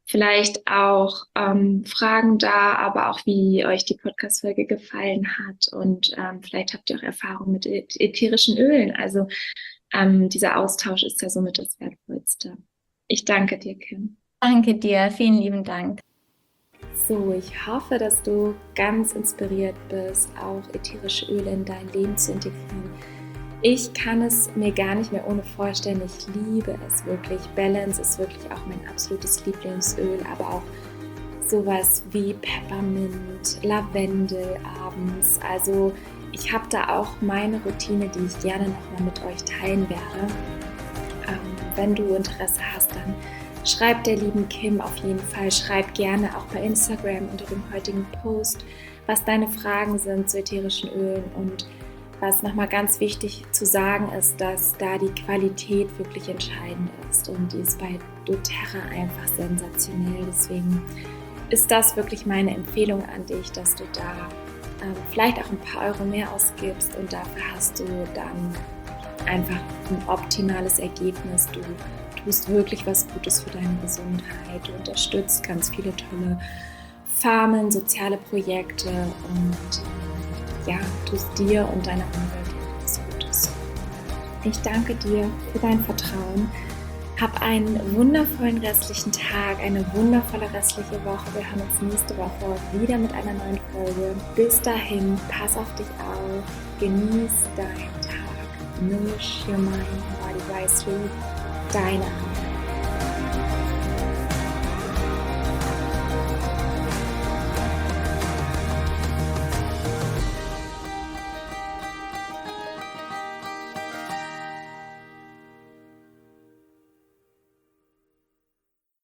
vielleicht auch ähm, Fragen da, aber auch wie euch die Podcast-Folge gefallen hat. Und ähm, vielleicht habt ihr auch Erfahrung mit ätherischen Ölen. Also ähm, dieser Austausch ist ja somit das Wertvollste. Ich danke dir, Kim. Danke dir, vielen lieben Dank. So, ich hoffe, dass du ganz inspiriert bist, auch ätherische Öle in dein Leben zu integrieren. Ich kann es mir gar nicht mehr ohne vorstellen. Ich liebe es wirklich. Balance ist wirklich auch mein absolutes Lieblingsöl, aber auch sowas wie Peppermint, Lavendel abends. Also ich habe da auch meine Routine, die ich gerne nochmal mit euch teilen werde. Ähm, wenn du Interesse hast, dann schreib der lieben Kim auf jeden Fall. Schreib gerne auch bei Instagram unter dem heutigen Post, was deine Fragen sind zu ätherischen Ölen. Und was nochmal ganz wichtig zu sagen ist, dass da die Qualität wirklich entscheidend ist. Und die ist bei doTERRA einfach sensationell. Deswegen ist das wirklich meine Empfehlung an dich, dass du da ähm, vielleicht auch ein paar Euro mehr ausgibst und dafür hast du dann einfach ein optimales Ergebnis. Du tust wirklich was Gutes für deine Gesundheit. Du unterstützt ganz viele tolle Farmen, soziale Projekte und ja, tust dir und deiner Umwelt etwas Gutes. Ich danke dir für dein Vertrauen. Hab einen wundervollen restlichen Tag, eine wundervolle restliche Woche. Wir hören uns nächste Woche wieder mit einer neuen Folge. Bis dahin, pass auf dich auf, genieß deinen Tag. Nourish your mind, body wisely. Deine Arbeit.